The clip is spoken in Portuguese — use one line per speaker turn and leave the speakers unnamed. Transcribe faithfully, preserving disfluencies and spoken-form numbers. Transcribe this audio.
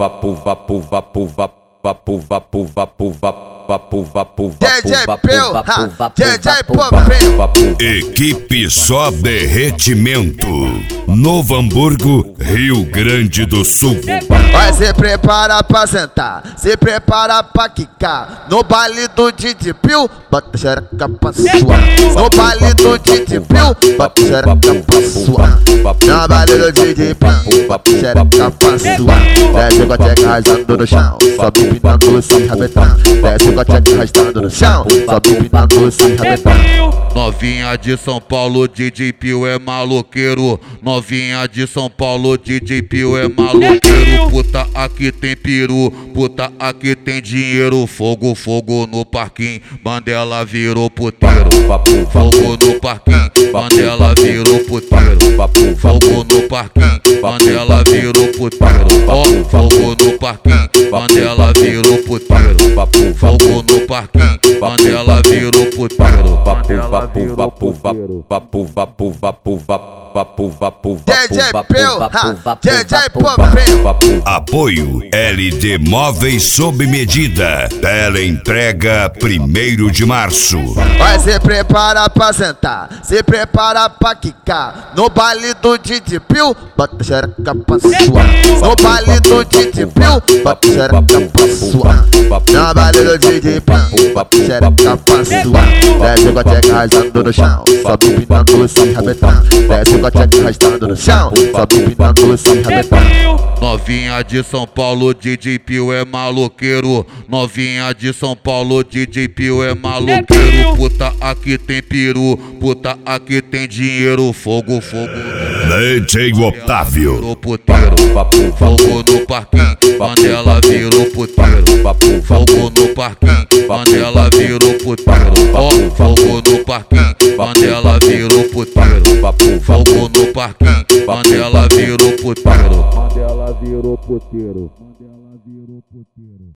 vapo, vapo, vapo, vapo, vapo, vapo, vapo, vapo.
D J Peu, D J Popinho.
Equipe só derretimento. Novo Hamburgo, Rio Grande do Sul.
Vai se prepara pra sentar, se prepara pra quicar. No baile do Didi Pio, bota xereca pra suar. No baile do Didi Pio, bota xereca pra suar. No baile do Didi Pio, bota xereca pra suar. Desce com a tcheca arrastando no chão, sobe pintando se rabetando. Desce com a tcheca arrastando no chão, sobe pintando se rabetando.
Novinha de São Paulo, D J Pio é maloqueiro. Novinha de São Paulo, D J Pio é maloqueiro. Puta, aqui tem peru, puta, aqui tem dinheiro. Fogo, fogo no parquinho, Mandela virou puteiro. Fogo no parquinho, Mandela virou puteiro. Fogo no parquinho, Mandela virou puteiro. Ó, fogo no parquinho, Mandela virou puteiro. Fogo no parquinho, Mandela virou puteiro.
Vapo, vapo, vapo, vapo, vapo, vapo, vapo. Vapo, vapo,
D J Peu, D J Popinho.
Apoio L D Móveis sob medida. Tela entrega primeiro de março.
Vai se prepara pra sentar, se prepara pra quicar. No baile do Didi Pio, bota xereca pra suar. No baile do Didi Pio, bota xereca pra suar. No baile do Didi Pio, bota xereca pra suar. Desce com a tcheca arrastando no chão, sobe pintando se rabetando. Desce com a tcheca arrastando no chão, sobe pintando se rabetando.
Novinha de São Paulo, D J Pio é maloqueiro. Novinha de São Paulo, D J Pio é maloqueiro. Puta, aqui tem peru, puta, aqui tem dinheiro. Fogo, fogo.
D J Otávio.
Virou puteiro. Fogo no parquinho, Mandela virou puteiro. Fogo no parquinho, Mandela virou puteiro. Ó, fogo no parquinho, Mandela virou puteiro. Fogo no parquinho, Mandela virou puteiro. Mandela virou puteiro. Mandela virou puteiro.